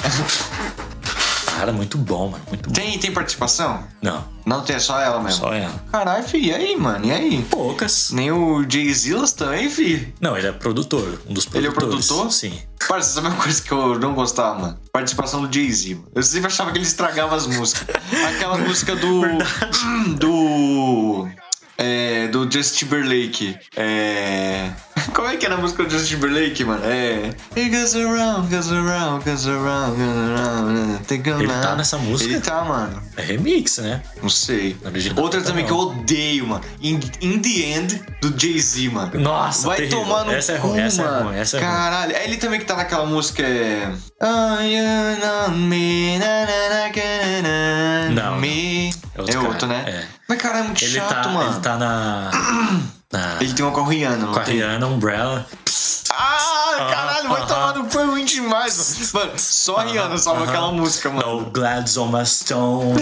Cara, muito bom, mano. Muito bom. Tem, tem participação? Não, Não tem, é só ela mesmo. só ela. Caralho, fi, e aí, mano? E aí? Poucas. Nem o Jay Zillas também, fi. Não, ele é produtor, um dos Ele é o produtores. produtor? Sim. Parça, sabe uma coisa que eu não gostava, mano? Participação do Jay-Z, mano. Eu sempre achava que ele estragava as músicas. Aquela música do... do... É, do Justin Timberlake. É... Como é que era a música do Justin Timberlake, mano? É... It goes around, goes around, goes around, goes around. Ele tá nessa música? Ele tá, mano. É remix, né? Não sei. Original Outra tá também não. que eu odeio, mano. In, in the End, do Jay-Z, mano. Nossa, vai terrível. tomar no essa é cu, ruim, essa mano. é ruim, essa é Caralho. É ele também que tá naquela música, é... Oh, you know me, na, na, na, na, na, Não, me. É outro É outro, cara, né? é. Mas, cara, é muito Ele chato, tá, mano. ele tá na... na Ele tem uma com a Rihanna, não com a tem? Rihanna, Umbrella. Ah, caralho, vai aham. tomar no cu, é ruim demais, mano. Mano, só a Rihanna salva Aham. aquela música, mano. No Gladys on my Stone.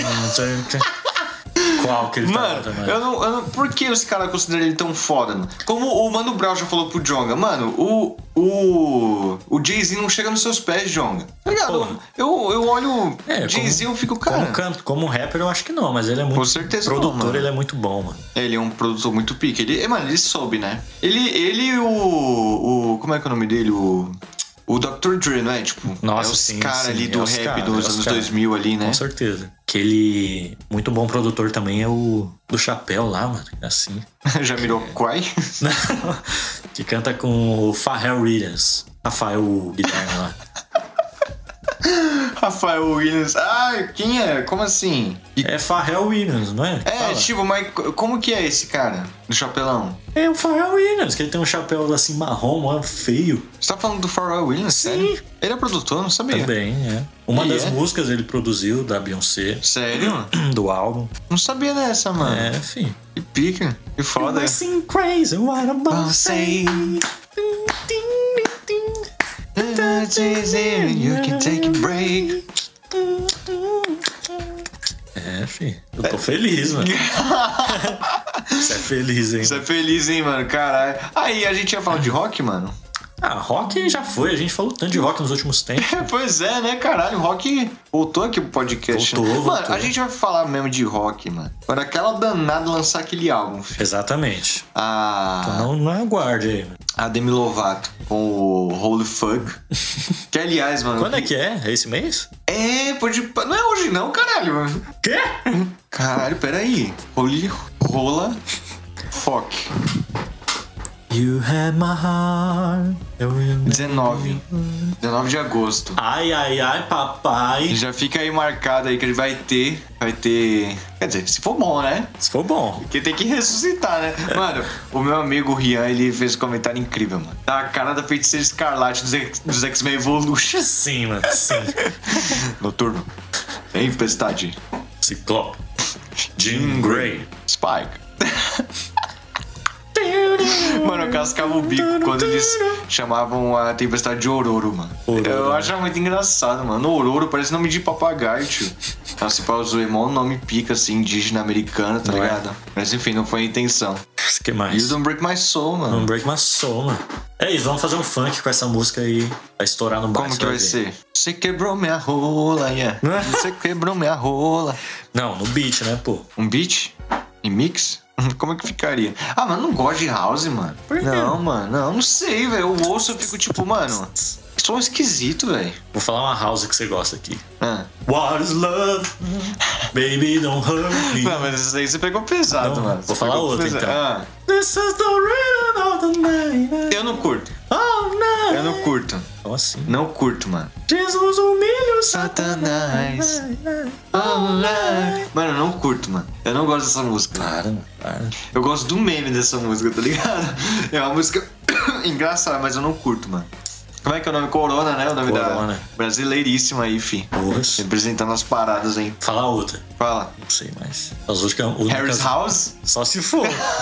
Qual que ele Mano, tá também? eu não, eu não. Por que os caras consideram ele tão foda, mano? Como o Mano Brown já falou pro Djonga, mano, o. O. O Jay-Z não chega nos seus pés, Djonga. Tá ligado? Pô. Eu, eu olho É, o Jay-Z e eu fico, cara. Como canto, como rapper, eu acho que não, mas ele é muito. Com certeza não, produtor, mano. ele é muito bom, mano. Ele é um produtor muito pique. Ele, mano, ele soube, né? Ele, ele e o, o. Como é que é o nome dele? O. O doutor Dre, não é? Tipo, Nossa, é os sim, caras sim, ali é do os rap cara, dos é os anos cara. dois mil ali, né? Com certeza. Aquele muito bom produtor também é o do Chapéu lá, mano. Assim. Já mirou Quai? Que canta com o Pharrell Williams. Rafael Guilherme lá. Rafael Williams. Ah, quem é? Como assim? É Pharrell Williams, não é? É, Fala. tipo, mas como que é esse cara? Do chapelão? É o Pharrell Williams, que ele tem um chapéu assim marrom, mó feio. Você tá falando do Pharrell Williams? Sim. Sério? Ele é produtor? Não sabia. Também, é. Uma E das é? músicas ele produziu da Beyoncé, Sério? do álbum. Não sabia dessa, mano. É, enfim. Que pica. Que foda. I sing crazy, what I'm about to say. You can take a break. É, filho. Eu tô feliz, mano. Você é feliz, hein? Você é feliz, hein, mano? Caralho. Aí, a gente ia falar de rock, mano? Ah, rock já foi. A gente falou tanto de rock nos últimos tempos. Pois é, né, caralho? O rock voltou aqui pro podcast. Voltou, né? Mano, voltou. a gente vai falar mesmo de rock, mano. Quando aquela danada lançar aquele álbum, filho. Exatamente. A, Então não aguarde aí, mano. a Demi Lovato com o Holy Fuck. Que, aliás, mano... Quando é que é? É esse mês? É, pode... Não é hoje não, caralho, mano. Quê? Caralho, peraí. Holy... Rola... Fuck. You had my heart. dezenove. dezenove de agosto. Ai, ai, ai, papai. Já fica aí marcado aí que ele vai ter... Vai ter... Quer dizer, se for bom, né? Se for bom. Porque tem que ressuscitar, né? Mano, o meu amigo Rian, ele fez um comentário incrível, mano. Tá a cara da Feiticeira Escarlate dos, X- dos X-Men Evolution. Sim, mano, sim. Noturno. Tempestade. Ciclope. Jean Grey. Spike. Mano, eu cascava o bico quando eles chamavam a tempestade de Ororo, mano. Ororo, Eu né? achava muito engraçado, mano. Ororo parece nome de papagaio, tio. Assim, para os irmãos, nome pica, assim, indígena americano, tá Não é? ligado? Mas enfim, não foi a intenção. O que You mais? Don't Break My Soul, mano. Don't Break My Soul, mano. É isso, vamos fazer um funk com essa música aí. Vai estourar no bar. Como você que vai ver. ser? Você quebrou minha rola, yeah. Você quebrou minha rola. Não, no beat, né, pô? Um beat? Em mix? Como é que ficaria? Ah, mano, não gosto de house, mano. Por quê? Não, mano, não, não sei, velho. Eu ouço, eu fico tipo, mano, que som esquisito, velho. Vou falar uma house que você gosta aqui. Ah. What is love? Baby, don't hurt me. Não, mas isso aí você pegou pesado, Não, mano. vou Você falar pegou outra, pesado. então. Ah, This is the rhythm of the night. eu não curto. Oh, night. Eu não curto. Como assim? Não curto, mano. Jesus humilha o Satanás. Satanás. Mano, eu não curto, mano. Eu não gosto dessa música. Para, mano, para. Eu gosto do meme dessa música, tá ligado? É uma música engraçada, mas eu não curto, mano. Como é que é o nome? Corona, né? O nome Corona. da brasileiríssima aí, fi. Porra. Representando as paradas, hein? Fala outra. Fala. Não sei mais. As únicas. únicas- Harry's House? Só se for.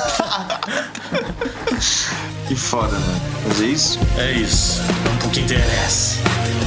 Que foda, mano. Mas é isso? É isso. Um pouco interessa.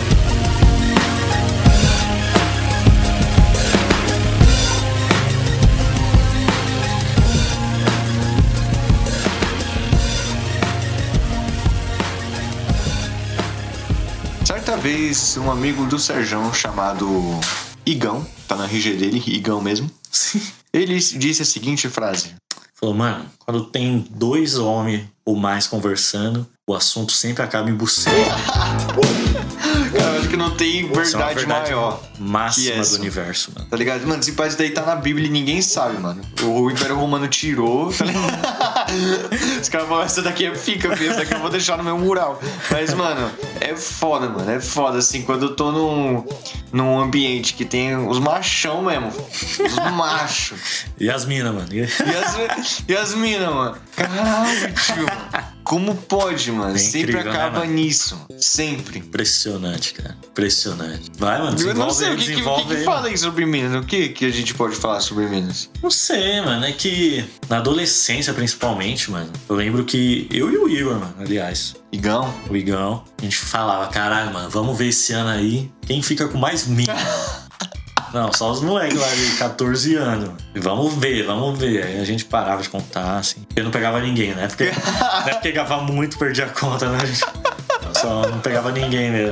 Certa vez, um amigo do Serjão chamado Igão, tá na R G dele, Igão mesmo, ele disse a seguinte frase. Falou, mano, quando tem dois homens ou mais conversando, o assunto sempre acaba em buceta. Cara, eu acho que não tem verdade, Isso é uma verdade maior. máxima que essa, do universo, mano. Tá ligado? Mano, esse pai daí tá na Bíblia e ninguém sabe, mano. O Império Romano tirou. Tá Os caras falam, essa daqui é fica, filho. Essa daqui eu vou deixar no meu mural. Mas, mano, é foda, mano. É foda, assim, quando eu tô num, num ambiente que tem os machão mesmo. Os machos. E as minas, mano. E as, e as minas, mano. Caralho, tio, mano. Como pode, mano? É Sempre incrível, acaba né, mano? nisso. Sempre. Impressionante, cara. Impressionante. Vai, mano, Eu não desenvolve sei aí, o que, que, desenvolve que, que aí, fala mano. aí sobre Minas. O que, que a gente pode falar sobre Minas? Não sei, mano. É que na adolescência, principalmente, mano, eu lembro que eu e o Igor, mano, aliás, Igão? o Igão, a gente falava, caralho, mano, vamos ver esse ano aí quem fica com mais mina. Não, só os moleques lá de catorze anos. E vamos ver, vamos ver. Aí a gente parava de contar, assim. Porque não pegava ninguém, né? Porque, não é porque gravava muito, perdia a conta, né? A gente só não pegava ninguém mesmo.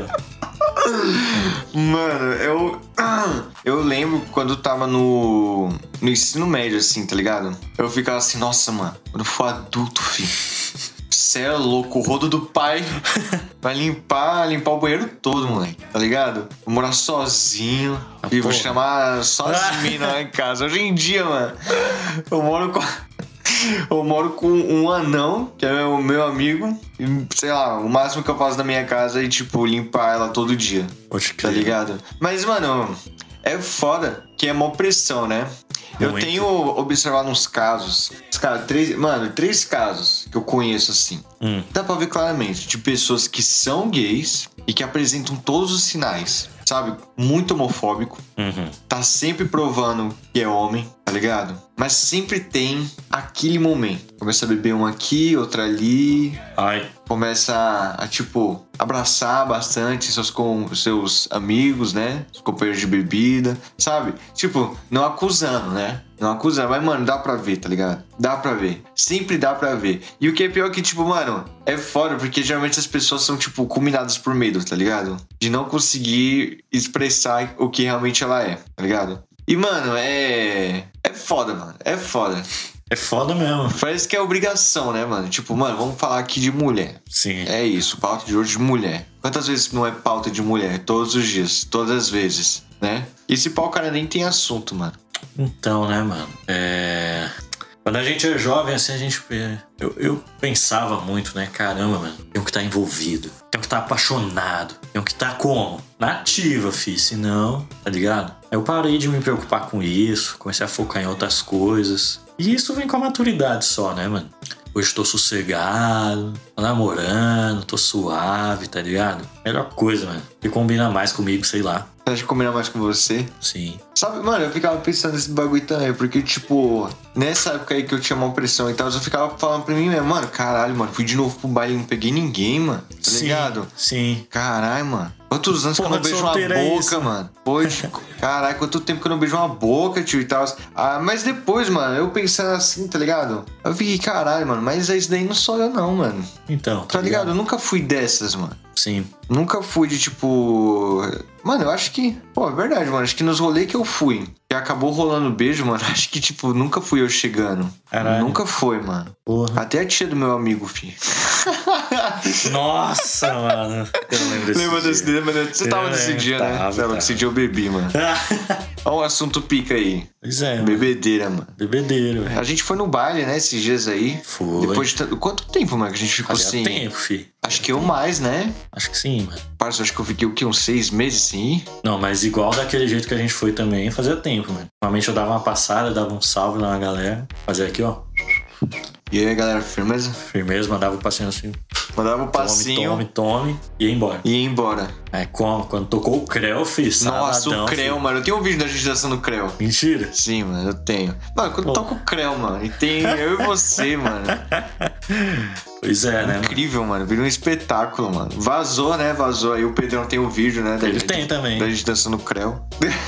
Mano, eu. Eu lembro quando eu tava no. No ensino médio, assim, tá ligado? Eu ficava assim, nossa, mano, quando eu for adulto, filho. Cê é louco, o rodo do pai vai limpar, limpar o banheiro todo, moleque, tá ligado? Vou morar sozinho Ah, e vou porra. chamar só as minas lá em casa. Hoje em dia, mano, eu moro com. Eu moro com um anão, que é o meu amigo, e, sei lá, o máximo que eu faço na minha casa é, tipo, limpar ela todo dia, Pode tá crer. ligado? Mas, mano, é foda que é mó pressão, né? Eu Muito. tenho observado uns casos, cara, três, mano, três casos que eu conheço, assim. Hum. Dá pra ver claramente, de pessoas que são gays e que apresentam todos os sinais, sabe? Muito homofóbico, Uhum. tá sempre provando que é homem, tá ligado? Mas sempre tem aquele momento. Começa a beber um aqui, outro ali, Ai, começa a, a, tipo, abraçar bastante seus, com, seus amigos, né? Os companheiros de bebida, sabe? Tipo, não acusando, né? Não acusando, mas, mano, dá pra ver, tá ligado? Dá pra ver. Sempre dá pra ver. E o que é pior é que, tipo, mano, é foda, porque geralmente as pessoas são, tipo, culminadas por medo, tá ligado? De não conseguir expressar o que realmente ela é, tá ligado? E, mano, é... É foda, mano. É foda. é foda mesmo. Parece que é obrigação, né, mano? Tipo, mano, vamos falar aqui de mulher. Sim. É isso, pauta de hoje de mulher. Quantas vezes não é pauta de mulher? Todos os dias, todas as vezes, né? E esse pau, cara, nem tem assunto, mano. Então, né, mano? É... Quando a gente é jovem, assim, a gente... Eu, eu pensava muito, né? Caramba, mano. Tem que estar envolvido. Tem que estar apaixonado. Tem que estar como? Nativa, fi. Senão, tá ligado? Eu parei de me preocupar com isso. Comecei a focar em outras coisas. E isso vem com a maturidade só, né, mano? Hoje tô sossegado, tô namorando, tô suave, tá ligado? Melhor coisa, mano. Que combina mais comigo, sei lá. Você acha que combina mais com você? Sim. Sabe, mano, eu ficava pensando nesse bagulho também, porque, tipo, nessa época aí que eu tinha uma pressão e tal, eu ficava falando pra mim mesmo, mano, caralho, mano, fui de novo pro baile e não peguei ninguém, mano, tá Sim, ligado? Sim. Caralho, mano. Quantos anos Porra que eu não de beijo uma solteiro é boca, isso? mano? Poxa, caralho, quanto tempo que eu não beijo uma boca, tio, e tal. Ah, mas depois, mano, eu pensando assim, tá ligado? Eu fiquei, caralho, mano, mas isso daí não sou eu não, mano. Então, Tá ligado? Eu nunca fui dessas, mano. Sim. Nunca fui de tipo. Mano, eu acho que. Pô, é verdade, mano. Acho que nos rolês que eu fui, que acabou rolando beijo, mano. Acho que, tipo, nunca fui eu chegando. Caralho. Nunca foi, mano. Porra. Até a tia do meu amigo, fi. Nossa, mano. Eu não lembro desse Lembra dia. desse dia? Mano? Você Eu tava nesse lembro, dia, né? tava, Você tava tava. nesse dia eu bebi, mano. Olha um assunto pica aí. Pois é, mano. Bebedeira, mano. Bebedeiro, velho. A gente foi no baile, né, esses dias aí. Foi. Depois de tanto... Quanto tempo, mano, que a gente ficou Fazia sem. tempo, fi. Acho que eu mais, né? Acho que sim, mano. Parça, acho que eu fiquei o quê? Uns seis meses sem ir? Não, mas igual daquele jeito que a gente foi também, fazia tempo, mano. Normalmente eu dava uma passada, dava um salve lá na galera. Fazia aqui, ó. E aí, galera, firmeza? Firmeza, mandava o passinho assim. Mandava o Tome, passinho tome, tome. E ia embora. e ia embora. Aí quando, quando tocou o Creu, fiz. Nossa, o Creu, mano. Eu tenho um vídeo da gente dançando Creu. Mentira. Sim, mano, eu tenho. Mano, quando Pô. toca o Creu, mano, e tem eu e você, mano. Pois é, né, mano? Incrível, mano. Vira um espetáculo, mano. Vazou, né? Vazou. Aí o Pedrão tem o vídeo, né? Da Ele gente, tem também. Da gente dançando Creu.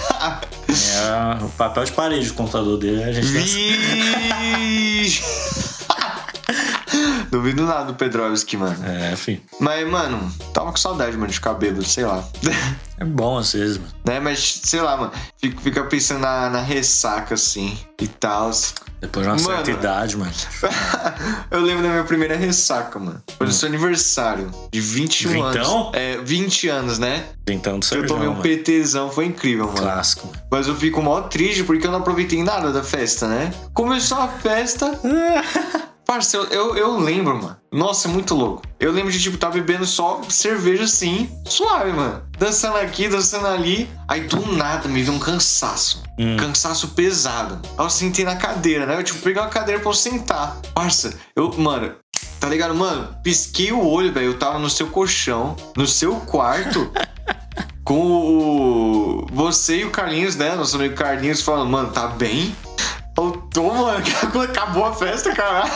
É o papel de parede do computador dele, a gente dança. Vixe! No Duvido nada do Pedrovski, mano. É, fi. Mas, mano, tava com saudade, mano, de cabelo, sei lá. É bom às vezes, mano. Né, mas, sei lá, mano, fica, fica pensando na, na ressaca, assim, e tal. Depois de uma Mano. certa idade, mano. Eu lembro da minha primeira ressaca, mano. Foi no seu aniversário, de vinte e um Vintão? anos. É, vinte anos, né? Então do Que eu Sérgio, tomei um mano. PTzão, foi incrível, mano. Clássico, mano. Mas eu fico mó triste porque eu não aproveitei nada da festa, né? Começou a festa. Parça, eu, eu, eu lembro, mano. Nossa, é muito louco. Eu lembro de, tipo, tá bebendo só cerveja assim, suave, mano. Dançando aqui, dançando ali. Aí do nada me veio um cansaço. Hum. Cansaço pesado. Aí eu sentei na cadeira, né? Eu, tipo, peguei uma cadeira pra eu sentar. Parça, eu, mano. Tá ligado, mano? Pisquei o olho, velho. Eu tava no seu colchão, no seu quarto. Com o... você e o Carlinhos, né? Nosso amigo Carlinhos falando, mano, tá bem? Eu tô, mano, acabou a festa, caralho.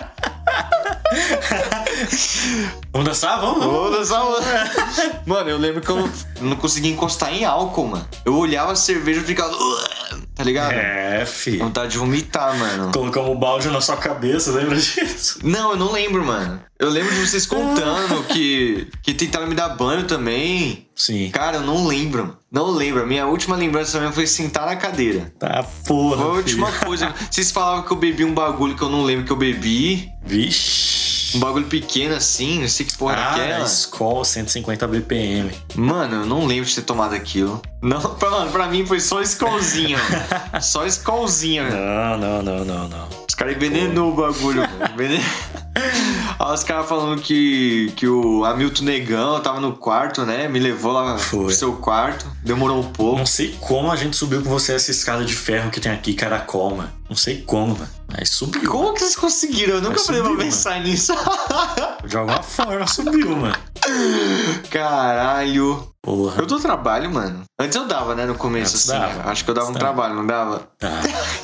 Vamos dançar? Vamos, vamos. Vou dançar, mano. Mano, eu lembro que eu não conseguia encostar em álcool, mano. Eu olhava a cerveja e ficava... Tá ligado? É, fi. Vontade de vomitar, mano. Colocamos o balde na sua cabeça, lembra disso? Não, eu não lembro, mano. Eu lembro de vocês contando que, que tentaram me dar banho também. Sim. Cara, eu não lembro. Não lembro. A minha última lembrança também foi sentar na cadeira. Tá, porra, Foi a última filho. coisa. Vocês falavam que eu bebi um bagulho que eu não lembro que eu bebi. Vixe. Um bagulho pequeno assim, não sei que porra Ah, daquela. Skol cento e cinquenta B P M. Mano, eu não lembro de ter tomado aquilo. Não, pra, mano, pra mim foi só Skolzinho. Só Skolzinho. Não, não, não, não, não. Os caras envenenou o bagulho, mano. Envenen... Aí os caras falando que, que o Hamilton Negão tava no quarto, né? Me levou lá Foi. pro seu quarto. Demorou um pouco. Não sei como a gente subiu com você essa escada de ferro que tem aqui, Caracol, mano. Não sei como, mano. Mas subiu. Como que vocês conseguiram? Eu nunca Mas parei pra subiu, pensar nisso. De alguma forma subiu, mano. Caralho. Porra. Eu dou trabalho, mano. Antes eu dava, né? No começo, Antes assim. dava. Acho que eu dava um Antes dava. trabalho, não dava? Tá.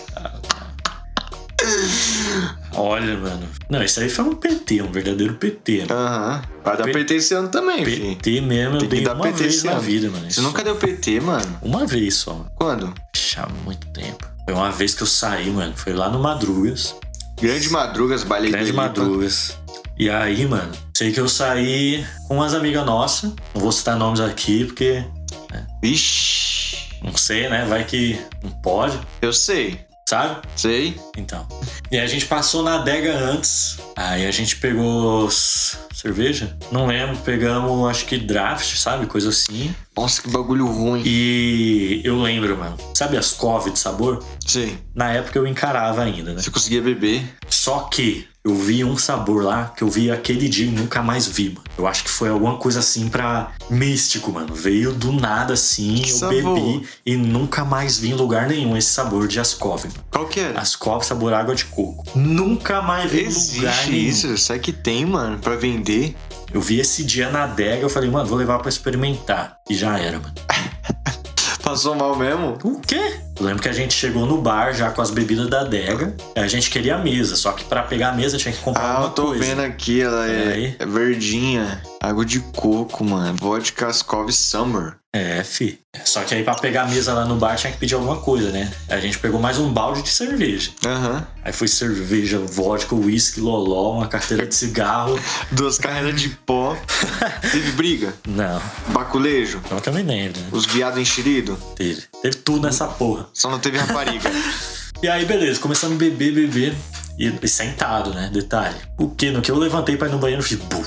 Olha, mano. Não, isso aí foi um P T, um verdadeiro P T, mano. Aham. Vai dar P- P T esse ano também, P filho. T mesmo, eu Tem que dei dar uma P T vez esse na ano. vida, mano. Você Isso- nunca deu P T, mano? Uma vez só, mano. Quando? Puxa, há muito tempo. Foi uma vez que eu saí, mano. Foi lá no Madrugas. Grande Madrugas, baile Grande do Lipa. Madrugas. E aí, mano, sei que eu saí com umas amigas nossas. Não vou citar nomes aqui, porque Vixe. não sei, né? Vai que não pode, Eu sei. sabe? Sei. Então. E aí a gente passou na adega antes. Aí a gente pegou s- cerveja? Não lembro. Pegamos, acho que draft, sabe? Coisa assim. Nossa, que bagulho ruim. E eu lembro, mano. Sabe as couve de sabor? Sei. Na época eu encarava ainda, né? Você conseguia beber? Só que eu vi um sabor lá que eu vi aquele dia e nunca mais vi, mano. Eu acho que foi alguma coisa assim pra místico, mano. Veio do nada assim, Que eu sabor? bebi e nunca mais vi em lugar nenhum esse sabor de Ascov, mano. Qual que era? Ascov sabor água de coco. Nunca mais vi em lugar Existe nenhum. isso? Será que tem, mano? Pra vender? Eu vi esse dia na adega, eu falei, mano, vou levar pra experimentar. E já era, mano. Passou mal mesmo? O quê? Eu lembro que a gente chegou no bar já com as bebidas da adega. A gente queria a mesa, só que pra pegar a mesa tinha que comprar Ah, alguma eu tô coisa. vendo aqui, ela Aí. é, é verdinha. Água de coco, mano. Vodka Ascov Summer. É, fi. Só que aí pra pegar a mesa lá no bar tinha que pedir alguma coisa, né? A gente pegou mais um balde de cerveja. Aham. Aí foi cerveja, vodka, uísque, loló, uma carteira de cigarro. Duas carreiras de pó. Teve briga? Não, Baculejo? eu também lembro, né? Os viados enxeridos? Teve. Teve tudo nessa porra. Só não teve rapariga. E aí, beleza, começamos a beber, beber. E, e sentado, né? Detalhe. O que? No que eu levantei pra ir no banheiro, eu fiz. Bu.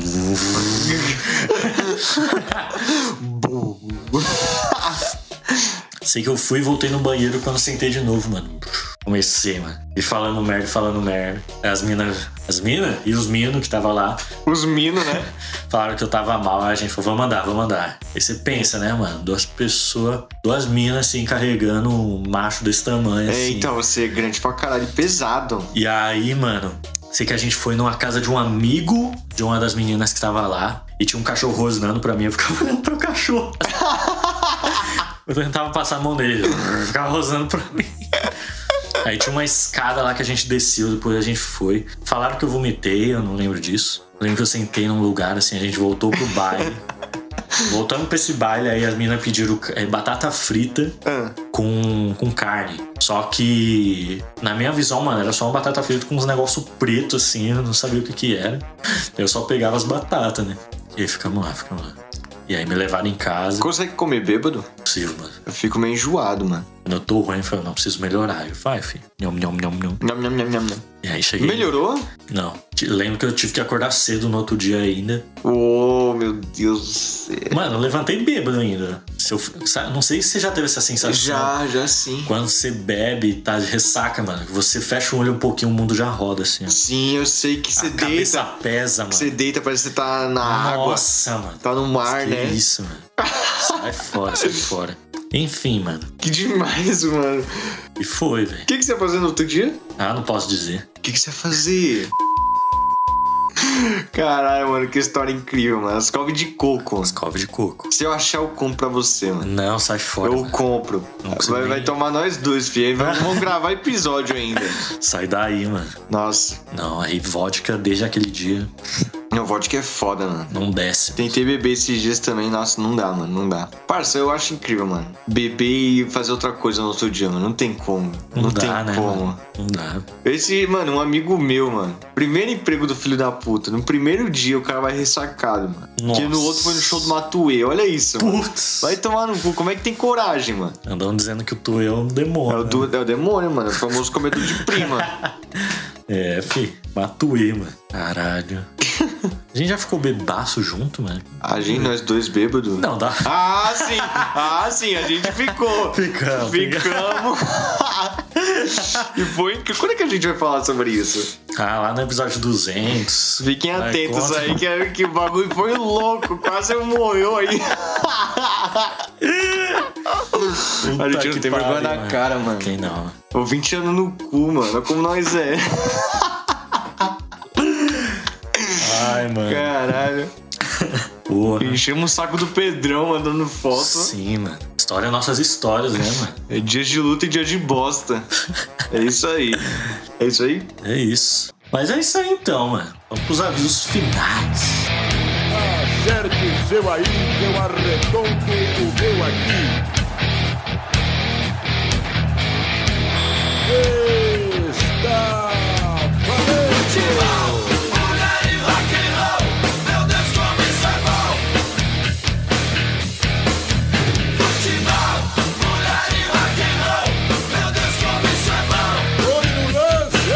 Sei que eu fui e voltei no banheiro quando eu sentei de novo, mano. Comecei, mano. E falando merda, falando merda. As minas. As minas e os minos que tava lá Os minos, né? falaram que eu tava mal. Aí a gente falou, vamos andar, vamos andar. Aí você pensa, né, mano? Duas pessoas, duas minas assim, carregando um macho desse tamanho, É, assim. então, você é grande pra caralho, pesado. E aí, mano, sei que a gente foi numa casa de um amigo de uma das meninas que tava lá. E tinha um cachorro rosnando pra mim. Eu ficava olhando pro cachorro. Eu tentava passar a mão nele. Eu ficava rosnando pra mim. Aí tinha uma escada lá que a gente desceu. Depois a gente foi. Falaram que eu vomitei, eu não lembro disso. Eu lembro que eu sentei num lugar assim. A gente voltou pro baile. Voltamos pra esse baile. Aí as meninas pediram é, batata frita Ah. com, com carne. Só que, na minha visão, mano, era só uma batata frita com uns negócios pretos, assim, eu não sabia o que que era. Eu só pegava as batatas, né? E aí ficamos lá, ficamos lá. E aí me levaram em casa. Consegue comer bêbado? Possível, mano. Eu fico meio enjoado, mano. Quando eu tô ruim, eu falo, não, preciso melhorar. Eu vai, filho. Nham, nham, nham, nham. Nham, nham, nham, nham, nham. E aí cheguei... Melhorou? Não. Lembro que eu tive que acordar cedo no outro dia ainda. Oh, meu Deus do céu. Mano, eu levantei bêbado ainda. Se eu, sabe, não sei se você já teve essa sensação. Já, já sim. Quando você bebe, tá de ressaca, mano. Você fecha o olho um pouquinho, o mundo já roda, assim. Ó. Sim, eu sei que você A deita. cabeça pesa, mano. Você deita, parece que você tá na água. Nossa, mano. Tá no mar, que né? Isso, mano. Sai fora, sai fora. Enfim, mano. Que demais, mano. E foi, velho. O que, que você ia fazer no outro dia? Ah, não posso dizer. O que, que você ia fazer? Caralho, mano, que história incrível, mano. As couve de coco. Escova de coco. Se eu achar, eu compro pra você, mano. Não, sai fora. Eu mano. compro. Não consigo Vai, nem- vai tomar nós dois, filho. Aí vamos vamos gravar episódio ainda. Sai daí, mano. Nossa. Não, aí vodka desde aquele dia Meu vodka é foda, mano. não desce. Tentei beber esses dias também, nossa, não dá, mano, não dá. Parça, eu acho incrível, mano. Beber e fazer outra coisa no outro dia, mano. Não tem como. Não, Não, dá, tem né, como. mano? Não dá. Esse, mano, um amigo meu, mano. Primeiro emprego do filho da puta. No primeiro dia o cara vai ressacado, mano. Nossa. Que no outro foi no show do Matuê. Olha isso, mano. Putz. Vai tomar no cu. Como é que tem coragem, mano? Andam dizendo que o tu é um É demônio. o, né? do, é o demônio, mano. É o famoso comedor de prima. É, fi. Matuê, mano. Caralho. A gente já ficou bebaço junto, mano? A gente, nós dois bêbados. Não, dá. Ah, sim. Ah, sim. A gente ficou. Ficamos. Ficamos. E foi incrível. Quando é que a gente vai falar sobre isso? Ah, lá no episódio duzentos. Fiquem Vai, atentos conta. aí, que, que o bagulho foi louco. Quase eu morreu aí. Puta A gente não que tem vergonha pariu, na mano. cara, mano. Quem não? Ô, vinte anos no cu, mano. Olha como nós é. Ai, mano. Caralho. Porra. Enchemos o saco do Pedrão mandando foto. Sim, mano. História é nossas histórias, né, mano? É dia de luta e dia de bosta. É isso aí. É isso aí? É isso. Mas é isso aí então, mano. Vamos pros avisos finais. Acerte o seu aí, que eu arredondo o meu aqui. Está valente! Olho no lance!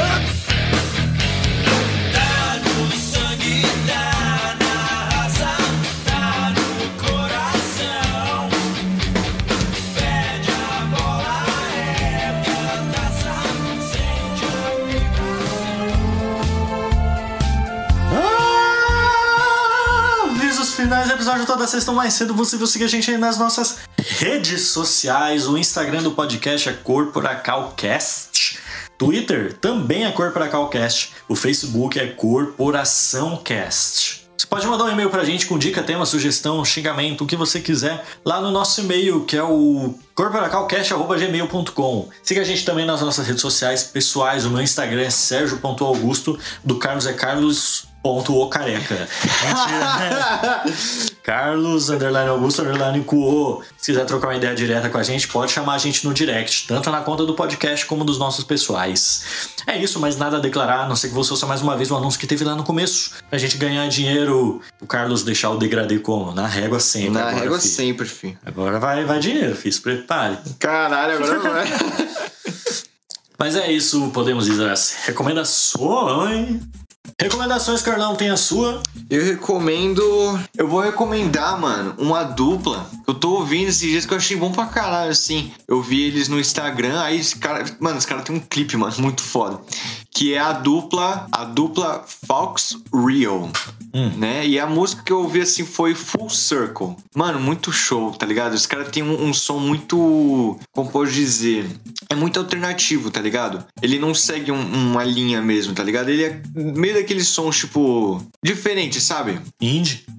Ah, avisos finais do episódio toda sexta ou mais cedo possível. Siga a gente aí nas nossas redes sociais. O Instagram do podcast é CorporacalCast. Twitter também é CorporacalCast. O Facebook é CorporaçãoCast. Você pode mandar um e-mail pra gente com dica, tema, sugestão, xingamento, o que você quiser, lá no nosso e-mail, que é o corporacalcast arroba gmail ponto com. Siga a gente também nas nossas redes sociais pessoais. O meu Instagram é sergio ponto augusto, do Carlos é carlos ponto o careca. Mentira. Carlos, underline Augusto, underline Cuo. Se quiser trocar uma ideia direta com a gente, pode chamar a gente no direct, tanto na conta do podcast como dos nossos pessoais. É isso, mas nada a declarar, a não ser que você ouça mais uma vez o anúncio que teve lá no começo. Pra gente ganhar dinheiro, o Carlos deixar o degradê como? Na régua sempre. Na agora, régua filho. sempre, filho. Agora vai, vai dinheiro, filho, se prepare. Caralho, agora não é. Mas é isso, podemos dizer as recomendações. Recomendações, Carlão, tem a sua? Eu recomendo. Eu vou recomendar, mano, uma dupla. Eu tô ouvindo esses dias que eu achei bom pra caralho, assim. Eu vi eles no Instagram, aí esse cara. Mano, esse cara tem um clipe, mano, muito foda. Que é a dupla. A dupla Fox Real. Hum. Né? E a música que eu ouvi assim foi Full Circle. Mano, muito show, tá ligado? Esse cara tem um, um som muito. Como posso dizer? É muito alternativo, tá ligado? Ele não segue um- uma linha mesmo, tá ligado? Ele é meio daqueles sons, tipo. Diferente, sabe? Indie?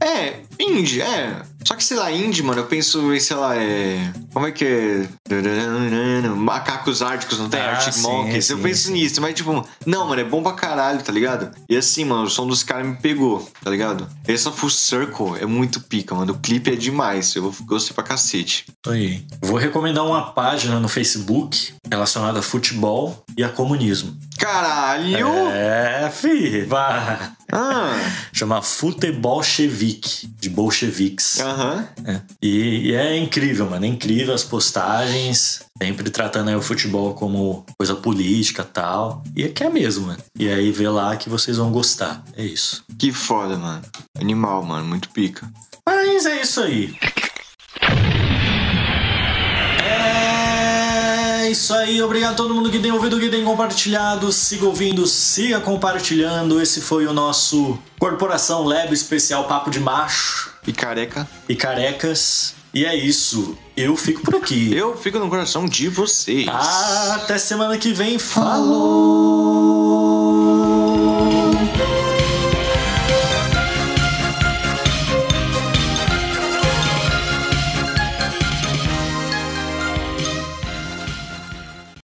É, indie, é. Só que, sei lá, indie, mano, eu penso em, sei lá, é... Como é que é? Macacos Árticos, não tem? Ah, Arctic sim, Monkeys. sim, Eu penso sim. nisso, mas tipo... Não, mano, é bom pra caralho, tá ligado? E assim, mano, o som dos caras me pegou, tá ligado? Essa Full Circle é muito pica, mano. O clipe é demais. Eu gostei pra cacete. Aí. Vou recomendar uma página no Facebook relacionada a futebol e a comunismo. Caralho! É, fi, vá. Ah, Chama Futebol Bolchevique, de bolcheviques. aham. É. E, e é incrível, mano. É incrível as postagens. Sempre tratando aí o futebol como coisa política e tal. E é que é mesmo, mano. E aí vê lá que vocês vão gostar. É isso. Que foda, mano. Animal, mano. Muito pica. Mas é isso aí. É isso aí. Obrigado a todo mundo que tem ouvido, que tem compartilhado. Siga ouvindo, siga compartilhando. Esse foi o nosso Corporação Lab especial Papo de Macho E careca. e Carecas. E é isso. Eu fico por aqui. Eu fico no coração de vocês. Até semana que vem. Falou!